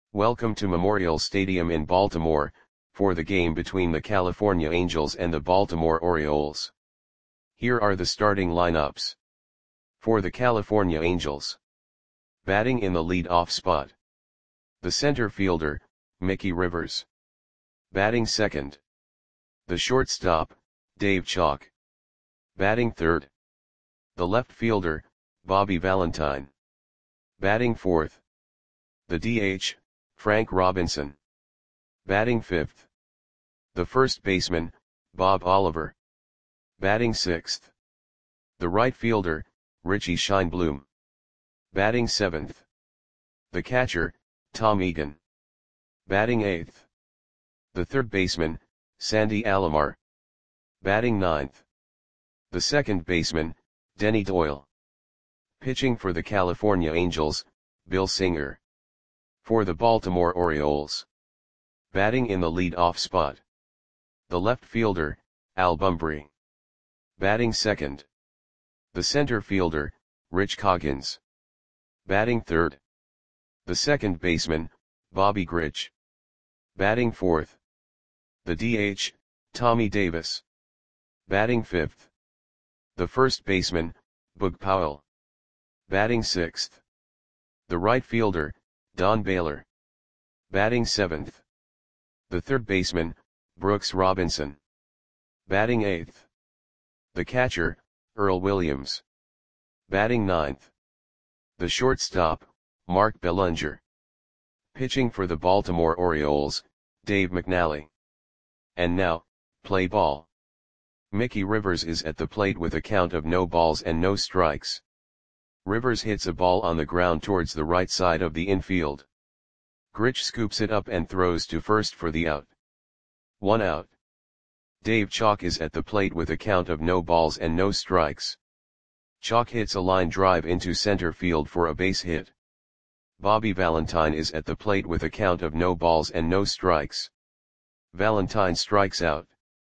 Welcome to Memorial Stadium in Baltimore, for the game between the California Angels and the Baltimore Orioles. Here are the starting lineups. For the California Angels. Batting in the lead-off spot. The center fielder, Mickey Rivers. Batting second. The shortstop, Dave Chalk. Batting third. The left fielder, Bobby Valentine. Batting fourth. The DH, Frank Robinson. Batting fifth. The first baseman, Bob Oliver. Batting sixth. The right fielder, Richie Scheinblum. Batting seventh. The catcher, Tom Egan. Batting eighth. The third baseman, Sandy Alomar. Batting ninth. The second baseman, Denny Doyle. Pitching for the California Angels, Bill Singer. For the Baltimore Orioles. Batting in the lead-off spot. The left fielder, Al Bumbry. Batting second. The center fielder, Rich Coggins. Batting third. The second baseman, Bobby Grich. Batting fourth. The DH, Tommy Davis. Batting fifth. The first baseman, Boog Powell. Batting sixth. The right fielder, Don Baylor. Batting seventh. The third baseman, Brooks Robinson. Batting eighth. The catcher, Earl Williams. Batting ninth. The shortstop, Mark Bellunger. Pitching for the Baltimore Orioles, Dave McNally. And now, play ball. Mickey Rivers is at the plate with a count of no balls and no strikes. Rivers hits a ball on the ground towards the right side of the infield. Grich scoops it up and throws to first for the out. 1 out. Dave Chalk is at the plate with a count of no balls and no strikes. Chalk hits a line drive into center field for a base hit. Bobby Valentine is at the plate with a count of no balls and no strikes. Valentine strikes out.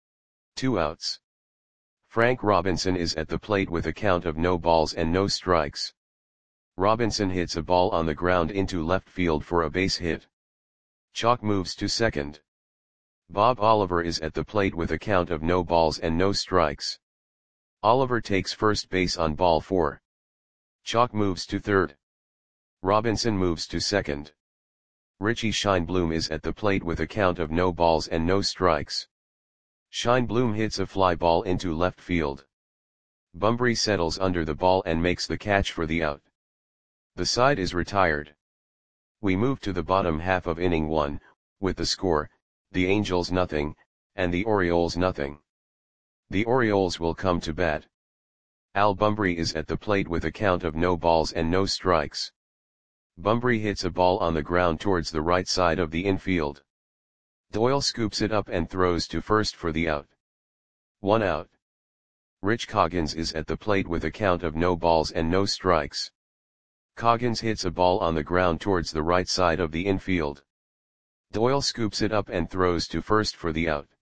2 outs. Frank Robinson is at the plate with a count of no balls and no strikes. Robinson hits a ball on the ground into left field for a base hit. Chalk moves to second. Bob Oliver is at the plate with a count of no balls and no strikes. Oliver takes first base on ball 4. Chalk moves to third. Robinson moves to second. Richie Scheinblum is at the plate with a count of no balls and no strikes. Scheinblum hits a fly ball into left field. Bumbry settles under the ball and makes the catch for the out. The side is retired. We move to the bottom half of inning 1, with the score, the Angels nothing, and the Orioles nothing. The Orioles will come to bat. Al Bumbry is at the plate with a count of no balls and no strikes. Bumbry hits a ball on the ground towards the right side of the infield. Doyle scoops it up and throws to first for the out. 1 out. Rich Coggins is at the plate with a count of no balls and no strikes. Coggins hits a ball on the ground towards the right side of the infield. Doyle scoops it up and throws to first for the out.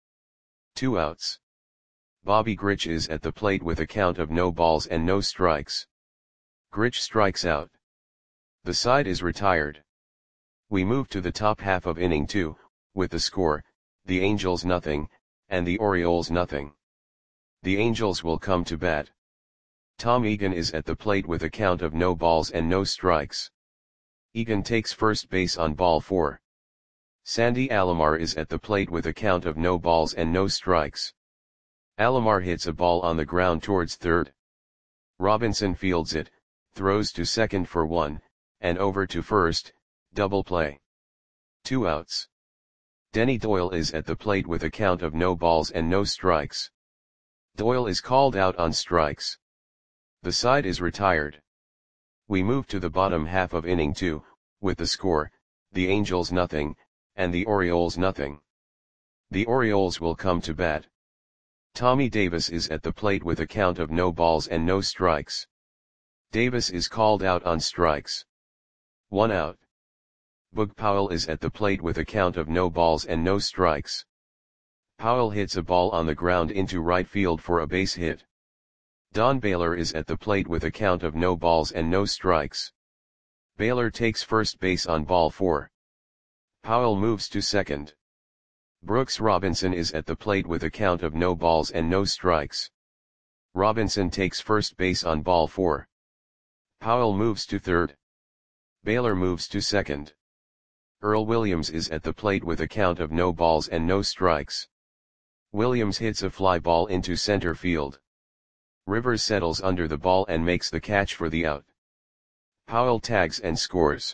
2 outs. Bobby Grich is at the plate with a count of no balls and no strikes. Grich strikes out. The side is retired. We move to the top half of inning 2, with the score, the Angels nothing, and the Orioles nothing. The Angels will come to bat. Tom Egan is at the plate with a count of no balls and no strikes. Egan takes first base on ball 4. Sandy Alomar is at the plate with a count of no balls and no strikes. Alomar hits a ball on the ground towards third. Robinson fields it, throws to second for 1, and over to first, double play. 2 outs. Denny Doyle is at the plate with a count of no balls and no strikes. Doyle is called out on strikes. The side is retired. We move to the bottom half of inning 2, with the score, the Angels nothing, and the Orioles nothing. The Orioles will come to bat. Tommy Davis is at the plate with a count of no balls and no strikes. Davis is called out on strikes. 1 out. Boog Powell is at the plate with a count of no balls and no strikes. Powell hits a ball on the ground into right field for a base hit. Don Baylor is at the plate with a count of no balls and no strikes. Baylor takes first base on ball 4. Powell moves to second. Brooks Robinson is at the plate with a count of no balls and no strikes. Robinson takes first base on ball 4. Powell moves to third. Baylor moves to second. Earl Williams is at the plate with a count of no balls and no strikes. Williams hits a fly ball into center field. Rivers settles under the ball and makes the catch for the out. Powell tags and scores.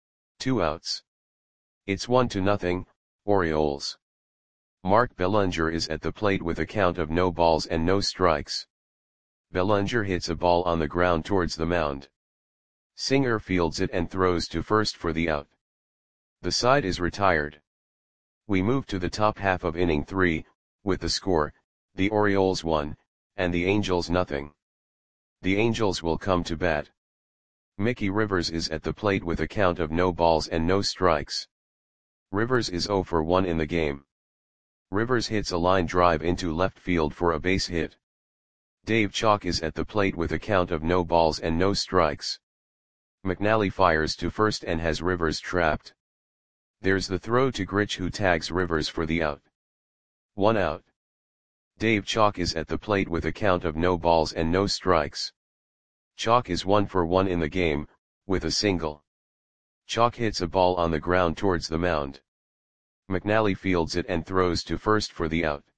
2 outs. It's 1-0, Orioles. Mark Bellinger is at the plate with a count of no balls and no strikes. Bellinger hits a ball on the ground towards the mound. Singer fields it and throws to first for the out. The side is retired. We move to the top half of inning 3, with the score, the Orioles 1, and the Angels 0. The Angels will come to bat. Mickey Rivers is at the plate with a count of no balls and no strikes. Rivers is 0 for 1 in the game. Rivers hits a line drive into left field for a base hit. Dave Chalk is at the plate with a count of no balls and no strikes. McNally fires to first and has Rivers trapped. There's the throw to Grich, who tags Rivers for the out. 1 out. Dave Chalk is at the plate with a count of no balls and no strikes. Chalk is 1 for 1 in the game, with a single. Chalk hits a ball on the ground towards the mound. McNally fields it and throws to first for the out.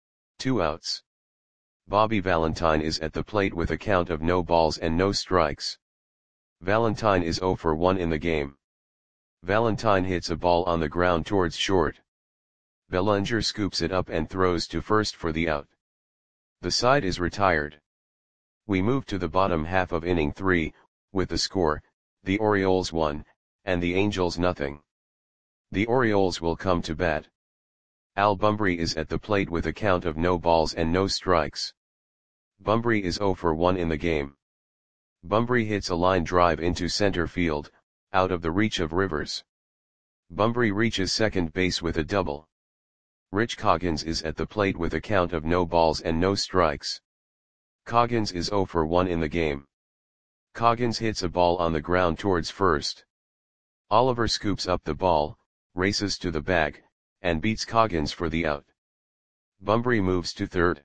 2 outs. Bobby Valentine is at the plate with a count of no balls and no strikes. Valentine is 0 for 1 in the game. Valentine hits a ball on the ground towards short. Bellinger scoops it up and throws to first for the out. The side is retired. We move to the bottom half of inning 3, with the score, the Orioles 1, and the Angels 0. The Orioles will come to bat. Al Bumbry is at the plate with a count of no balls and no strikes. Bumbry is 0 for 1 in the game. Bumbry hits a line drive into center field, out of the reach of Rivers. Bumbry reaches second base with a double. Rich Coggins is at the plate with a count of no balls and no strikes. Coggins is 0 for 1 in the game. Coggins hits a ball on the ground towards first. Oliver scoops up the ball, races to the bag, and beats Coggins for the out. Bumbry moves to third.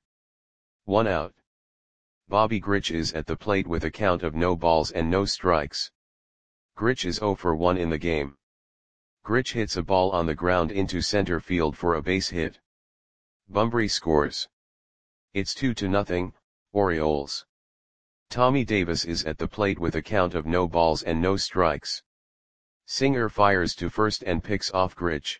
1 out. Bobby Grich is at the plate with a count of no balls and no strikes. Grich is 0 for 1 in the game. Grich hits a ball on the ground into center field for a base hit. Bumbry scores. It's 2-0, Orioles. Tommy Davis is at the plate with a count of no balls and no strikes. Singer fires to first and picks off Grich.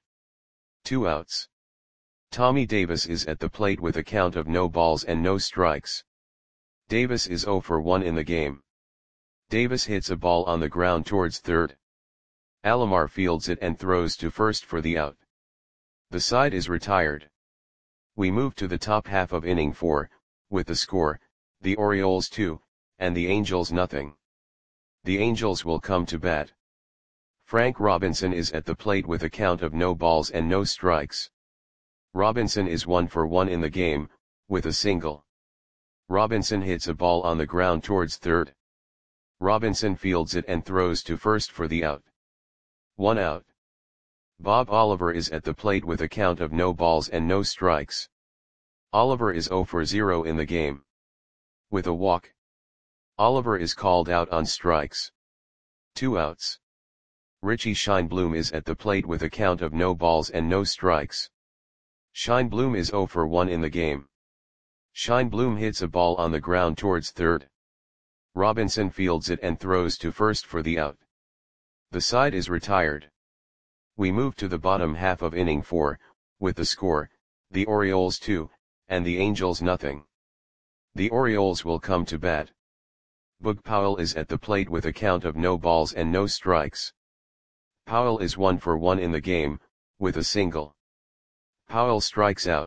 2 outs. Tommy Davis is at the plate with a count of no balls and no strikes. Davis is 0 for 1 in the game. Davis hits a ball on the ground towards third. Alomar fields it and throws to first for the out. The side is retired. We move to the top half of inning 4, with the score, the Orioles 2, and the Angels 0. The Angels will come to bat. Frank Robinson is at the plate with a count of no balls and no strikes. Robinson is 1 for 1 in the game, with a single. Robinson hits a ball on the ground towards third. Robinson fields it and throws to first for the out. 1 out. Bob Oliver is at the plate with a count of no balls and no strikes. Oliver is 0 for 0 in the game. With a walk. Oliver is called out on strikes. 2 outs. Richie Scheinblum is at the plate with a count of no balls and no strikes. Scheinblum is 0 for 1 in the game. Scheinblum hits a ball on the ground towards third. Robinson fields it and throws to first for the out. The side is retired. We move to the bottom half of inning 4, with the score, the Orioles 2, and the Angels 0. The Orioles will come to bat. Boog Powell is at the plate with a count of no balls and no strikes. Powell is 1 for 1 in the game, with a single. Powell strikes out.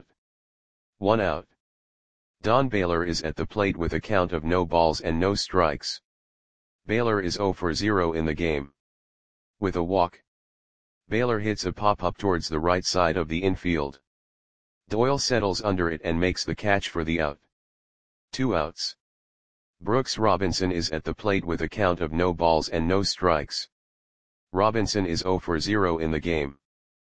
1 out. Don Baylor is at the plate with a count of no balls and no strikes. Baylor is 0 for 0 in the game. With a walk. Baylor hits a pop-up towards the right side of the infield. Doyle settles under it and makes the catch for the out. 2 outs. Brooks Robinson is at the plate with a count of no balls and no strikes. Robinson is 0 for 0 in the game.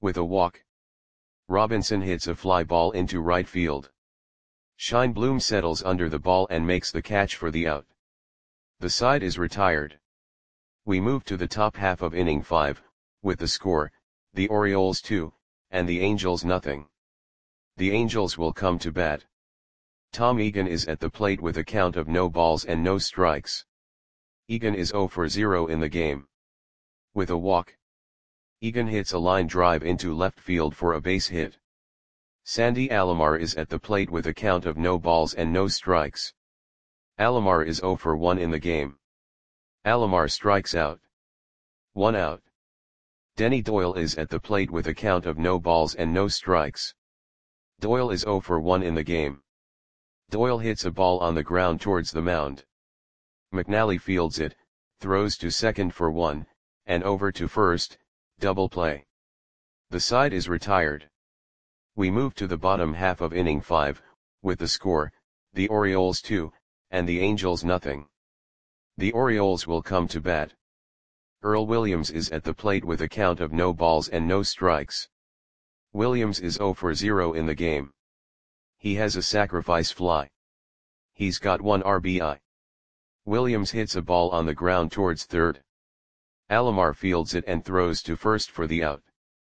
With a walk, Robinson hits a fly ball into right field. Scheinblum settles under the ball and makes the catch for the out. The side is retired. We move to the top half of inning 5, with the score, the Orioles 2, and the Angels nothing. The Angels will come to bat. Tom Egan is at the plate with a count of no balls and no strikes. Egan is 0 for 0 in the game. With a walk, Egan hits a line drive into left field for a base hit. Sandy Alomar is at the plate with a count of no balls and no strikes. Alomar is 0 for 1 in the game. Alomar strikes out. 1 out. Denny Doyle is at the plate with a count of no balls and no strikes. Doyle is 0 for 1 in the game. Doyle hits a ball on the ground towards the mound. McNally fields it, throws to second for 1, and over to first, double play. The side is retired. We move to the bottom half of inning 5, with the score, the Orioles 2, and the Angels nothing. The Orioles will come to bat. Earl Williams is at the plate with a count of no balls and no strikes. Williams is 0 for 0 in the game. He has a sacrifice fly. He's got 1 RBI. Williams hits a ball on the ground towards third. Alomar fields it and throws to first for the out.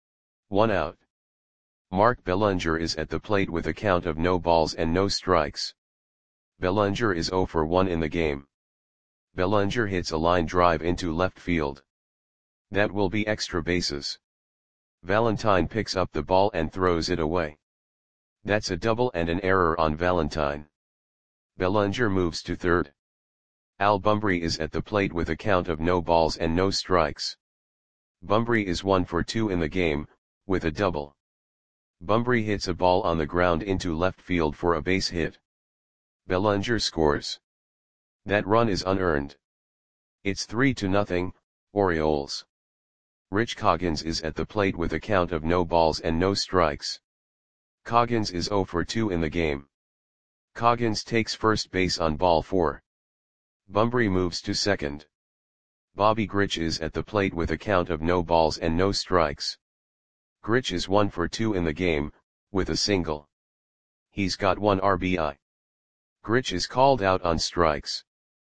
1 out. Mark Bellinger is at the plate with a count of no balls and no strikes. Bellinger is 0 for 1 in the game. Bellinger hits a line drive into left field. That will be extra bases. Valentine picks up the ball and throws it away. That's a double and an error on Valentine. Bellinger moves to third. Al Bumbry is at the plate with a count of no balls and no strikes. Bumbry is 1 for 2 in the game, with a double. Bumbry hits a ball on the ground into left field for a base hit. Bellinger scores. That run is unearned. It's 3-0, Orioles. Rich Coggins is at the plate with a count of no balls and no strikes. Coggins is 0 for 2 in the game. Coggins takes first base on ball 4. Bumbry moves to second. Bobby Grich is at the plate with a count of no balls and no strikes. Grich is 1 for 2 in the game, with a single. He's got 1 RBI. Grich is called out on strikes.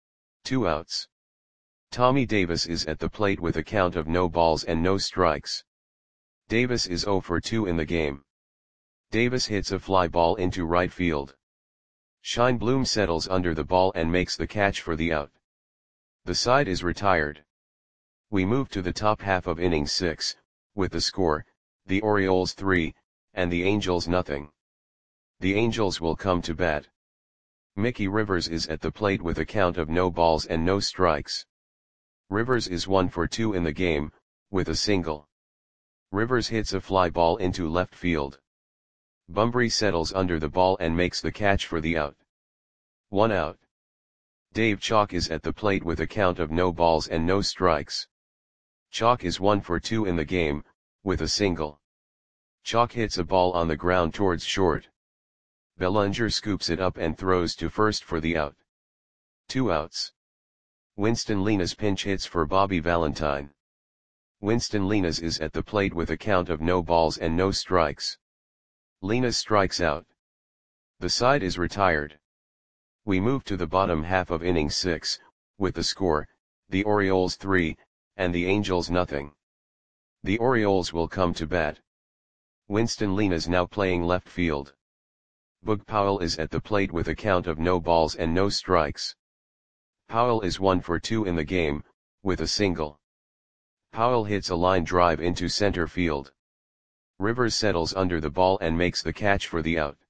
2 outs. Tommy Davis is at the plate with a count of no balls and no strikes. Davis is 0 for 2 in the game. Davis hits a fly ball into right field. Scheinblum settles under the ball and makes the catch for the out. The side is retired. We move to the top half of inning 6, with the score, the Orioles 3, and the Angels nothing. The Angels will come to bat. Mickey Rivers is at the plate with a count of no balls and no strikes. Rivers is 1 for 2 in the game, with a single. Rivers hits a fly ball into left field. Bumbry settles under the ball and makes the catch for the out. 1 out. Dave Chalk is at the plate with a count of no balls and no strikes. Chalk is 1 for 2 in the game, with a single. Chalk hits a ball on the ground towards short. Bellinger scoops it up and throws to first for the out. 2 outs. Winston Linas pinch hits for Bobby Valentine. Winston Linas is at the plate with a count of no balls and no strikes. Linas strikes out. The side is retired. We move to the bottom half of inning 6, with the score, the Orioles 3, and the Angels nothing. The Orioles will come to bat. Winston Linas now playing left field. Boog Powell is at the plate with a count of no balls and no strikes. Powell is 1 for 2 in the game, with a single. Powell hits a line drive into center field. Rivers settles under the ball and makes the catch for the out.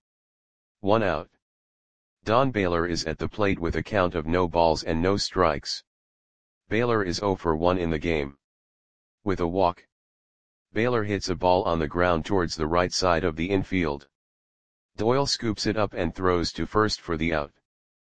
1 out. Don Baylor is at the plate with a count of no balls and no strikes. Baylor is 0 for 1 in the game. With a walk, Baylor hits a ball on the ground towards the right side of the infield. Doyle scoops it up and throws to first for the out.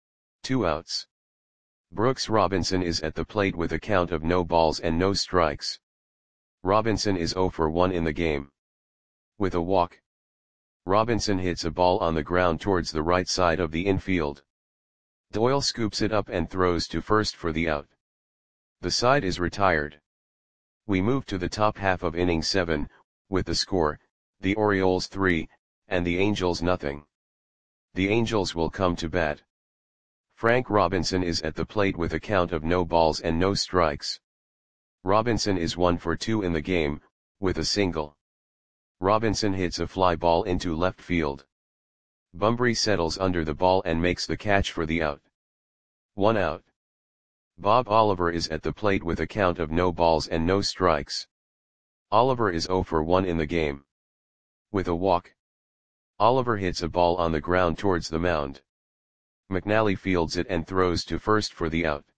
2 outs. Brooks Robinson is at the plate with a count of no balls and no strikes. Robinson is 0 for 1 in the game. With a walk, Robinson hits a ball on the ground towards the right side of the infield. Doyle scoops it up and throws to first for the out. The side is retired. We move to the top half of inning 7, with the score, the Orioles 3, and the Angels nothing. The Angels will come to bat. Frank Robinson is at the plate with a count of no balls and no strikes. Robinson is 1 for 2 in the game, with a single. Robinson hits a fly ball into left field. Bumbry settles under the ball and makes the catch for the out. 1 out. Bob Oliver is at the plate with a count of no balls and no strikes. Oliver is 0 for 1 in the game. With a walk. Oliver hits a ball on the ground towards the mound. McNally fields it and throws to first for the out.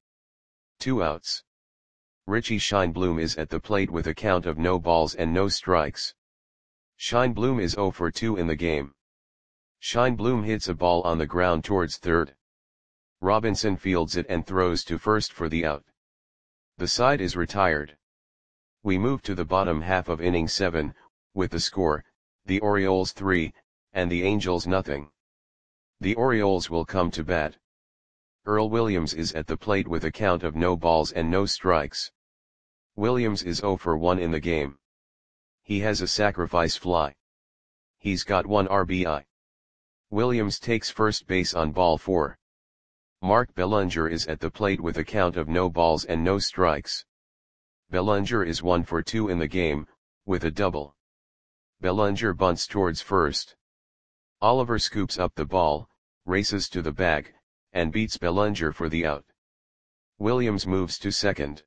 2 outs. Richie Scheinblum is at the plate with a count of no balls and no strikes. Scheinblum is 0 for 2 in the game. Scheinblum hits a ball on the ground towards third. Robinson fields it and throws to first for the out. The side is retired. We move to the bottom half of inning 7, with the score, the Orioles 3, and the Angels nothing. The Orioles will come to bat. Earl Williams is at the plate with a count of no balls and no strikes. Williams is 0 for 1 in the game. He has a sacrifice fly. He's got 1 RBI. Williams takes first base on ball 4. Mark Bellinger is at the plate with a count of no balls and no strikes. Bellinger is 1 for 2 in the game, with a double. Bellinger bunts towards first. Oliver scoops up the ball, races to the bag, and beats Bellinger for the out. Williams moves to second.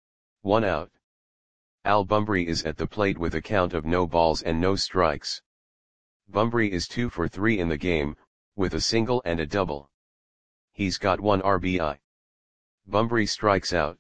1 out. Al Bumbry is at the plate with a count of no balls and no strikes. Bumbry is 2 for 3 in the game, with a single and a double. He's got 1 RBI. Bumbry strikes out.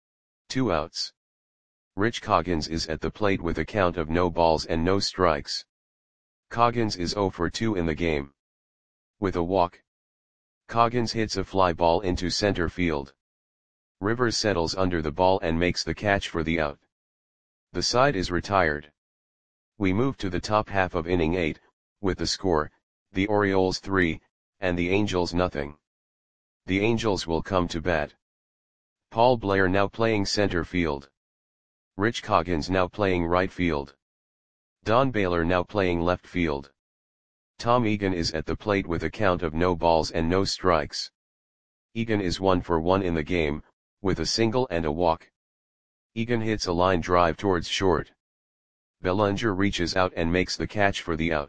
2 outs. Rich Coggins is at the plate with a count of no balls and no strikes. Coggins is 0 for 2 in the game. With a walk. Coggins hits a fly ball into center field. Rivers settles under the ball and makes the catch for the out. The side is retired. We move to the top half of inning 8, with the score, the Orioles 3, and the Angels nothing. The Angels will come to bat. Paul Blair now playing center field. Rich Coggins now playing right field. Don Baylor now playing left field. Tom Egan is at the plate with a count of no balls and no strikes. Egan is 1 for 1 in the game, with a single and a walk. Egan hits a line drive towards short. Bellinger reaches out and makes the catch for the out.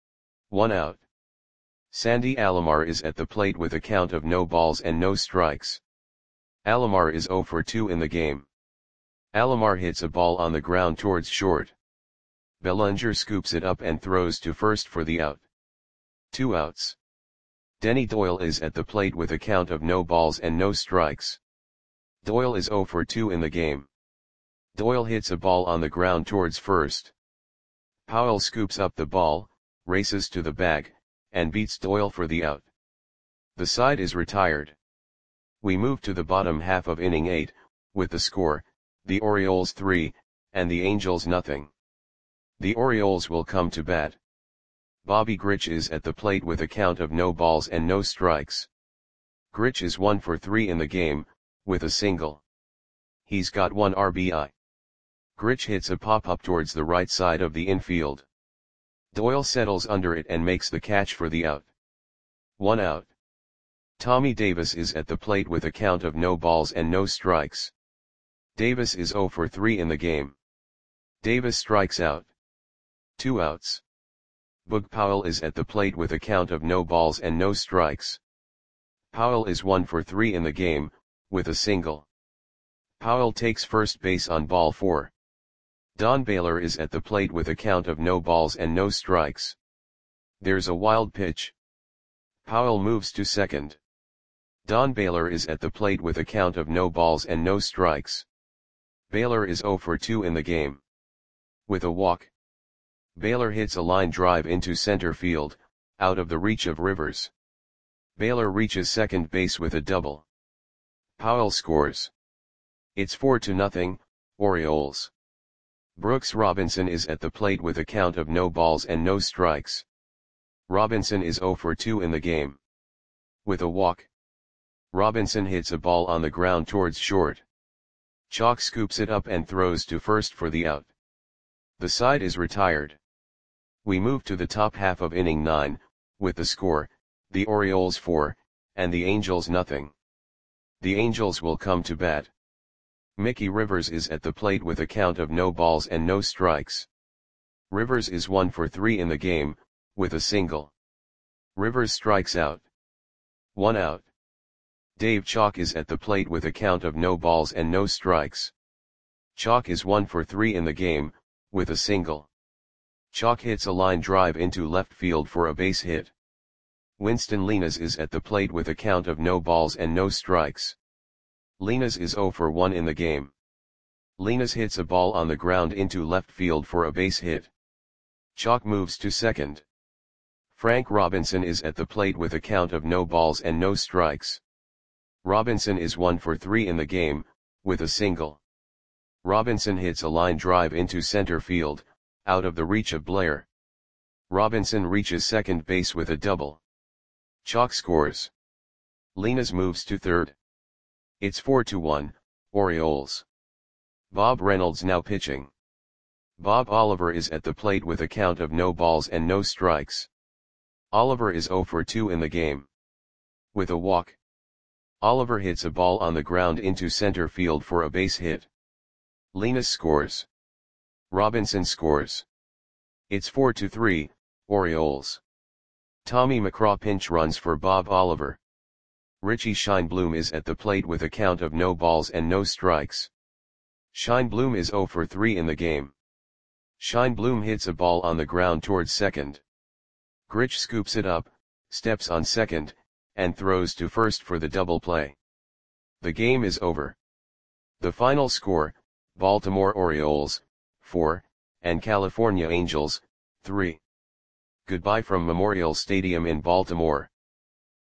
1 out. Sandy Alomar is at the plate with a count of no balls and no strikes. Alomar is 0 for 2 in the game. Alomar hits a ball on the ground towards short. Bellinger scoops it up and throws to first for the out. 2 outs. Denny Doyle is at the plate with a count of no balls and no strikes. Doyle is 0 for 2 in the game. Doyle hits a ball on the ground towards first. Powell scoops up the ball, races to the bag, and beats Doyle for the out. The side is retired. We move to the bottom half of inning 8, with the score, the Orioles 3, and the Angels nothing. The Orioles will come to bat. Bobby Grich is at the plate with a count of no balls and no strikes. Grich is 1 for 3 in the game, with a single. He's got 1 RBI. Grich hits a pop-up towards the right side of the infield. Doyle settles under it and makes the catch for the out. 1 out. Tommy Davis is at the plate with a count of no balls and no strikes. Davis is 0 for 3 in the game. Davis strikes out. 2 outs. Boog Powell is at the plate with a count of no balls and no strikes. Powell is 1 for 3 in the game, with a single. Powell takes first base on ball 4. Don Baylor is at the plate with a count of no balls and no strikes. There's a wild pitch. Powell moves to second. Don Baylor is at the plate with a count of no balls and no strikes. Baylor is 0 for 2 in the game. With a walk. Baylor hits a line drive into center field, out of the reach of Rivers. Baylor reaches second base with a double. Powell scores. It's 4-0, Orioles. Brooks Robinson is at the plate with a count of no balls and no strikes. Robinson is 0 for 2 in the game. With a walk. Robinson hits a ball on the ground towards short. Chalk scoops it up and throws to first for the out. The side is retired. We move to the top half of inning 9, with the score, the Orioles 4, and the Angels nothing. The Angels will come to bat. Mickey Rivers is at the plate with a count of no balls and no strikes. Rivers is 1 for 3 in the game, with a single. Rivers strikes out. 1 out. Dave Chalk is at the plate with a count of no balls and no strikes. Chalk is 1 for 3 in the game, with a single. Chalk hits a line drive into left field for a base hit. Winston Linares is at the plate with a count of no balls and no strikes. Linares is 0 for 1 in the game. Linares hits a ball on the ground into left field for a base hit. Chalk moves to second. Frank Robinson is at the plate with a count of no balls and no strikes. Robinson is 1 for 3 in the game, with a single. Robinson hits a line drive into center field, out of the reach of Blair. Robinson reaches second base with a double. Chalk scores. Linares moves to third. It's 4-1, Orioles. Bob Reynolds now pitching. Bob Oliver is at the plate with a count of no balls and no strikes. Oliver is 0 for 2 in the game. With a walk. Oliver hits a ball on the ground into center field for a base hit. Linares scores. Robinson scores. It's 4-3, Orioles. Tommy McCraw pinch runs for Bob Oliver. Richie Scheinblum is at the plate with a count of no balls and no strikes. Scheinblum is 0 for 3 in the game. Scheinblum hits a ball on the ground towards second. Grich scoops it up, steps on second, and throws to first for the double play. The game is over. The final score, Baltimore Orioles, 4, and California Angels, 3. Goodbye from Memorial Stadium in Baltimore.